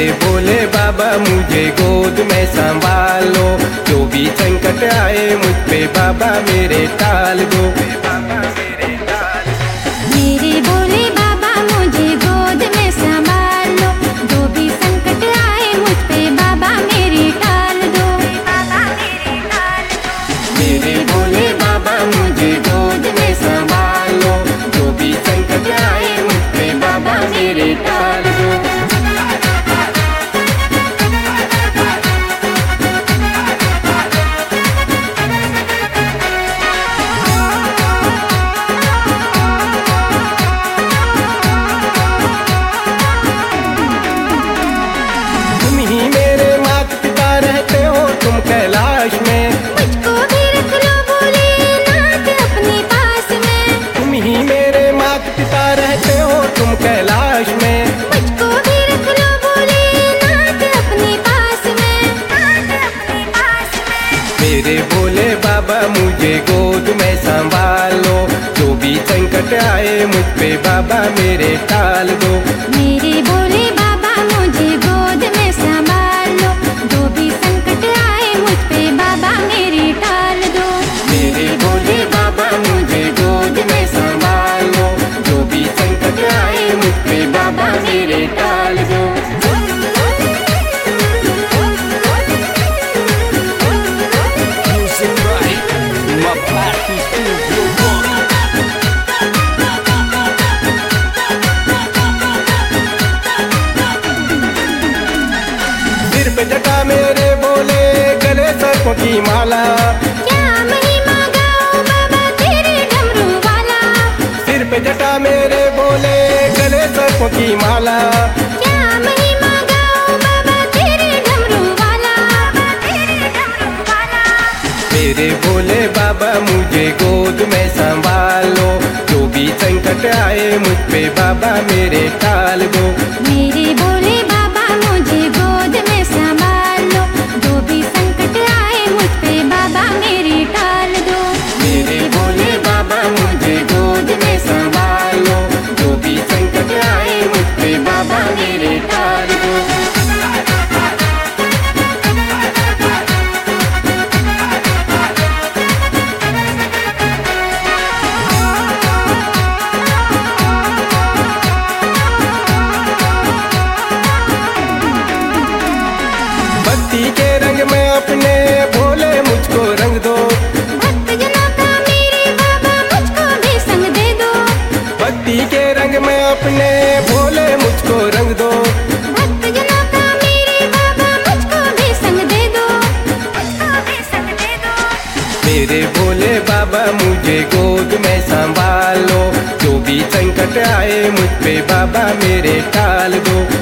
मेरे भोले बाबा मुझे गोद में संभालो, जो भी संकट आए मुझ पे बाबा मेरे टाल दो। मेरे भोले बाबा मुझे गोद में संभालो, जो भी संकट आए मुझ पे बाबा मेरे टाल दो। मेरे भोले बाबा मुझे गोद में संभालो, जो भी संकट आए मुझ पे बाबा मेरे टाल दो। तुम ही मेरे माता पिता रहते हो तुम कैलाश में, मुझको भी रख लो भोलेनाथ अपने पास में। तुम ही मेरे माता पिता रहते हो तुम कैलाश में। मुझको भी रख लो भोलेनाथ अपने पास में। मेरे भोले बाबा मुझे गोद में संभालो, जो भी संकट आए मुझ पे बाबा मेरे टाल दो। मेरे भोले बाबा मुझे गोद में संभालो, जो भी संकट आए मुझ पे बाबा मेरे टाल दो। मेरे भोले बाबा मुझे गोद में संभालो, जो भी संकट आए मुझ पे बाबा मेरे टाल दो। सिर पे जटा मेरे बोले, गले सर्पों की माला। क्या महिमा गाऊं बाबा तेरे डमरू वाला। सिर पे जटा मेरे बोले, गले सर्पों की माला। क्या महिमा गाऊं बाबा तेरे डमरू वाला। मेरे भोले बाबा मुझे गोद में संभालो, जो भी संकट आए मुझ पे बाबा मेरे टाल दो। मेरे भोले बाबा मुझे गोद में संभालो, जो भी संकट आए मुझ पे बाबा मेरे टाल दो। मेरे भोले बाबा मुझे गोद में संभालो, जो भी संकट आए मुझ पे बाबा मेरे टाल दो। भक्ति के रंग में अपने भोले मुझको रंग दो। भक्तजनों का मेरे बाबा मुझको भी संग दे दो। भक्ति के रंग में अपने भोले मुझको रंग दो। भक्तजनों का मेरे बाबा मुझको भी संग दे दो। मेरे भोले बाबा मुझे गोद में संभालो, जो भी संकट आए मुझ पे बाबा मेरे टाल दो।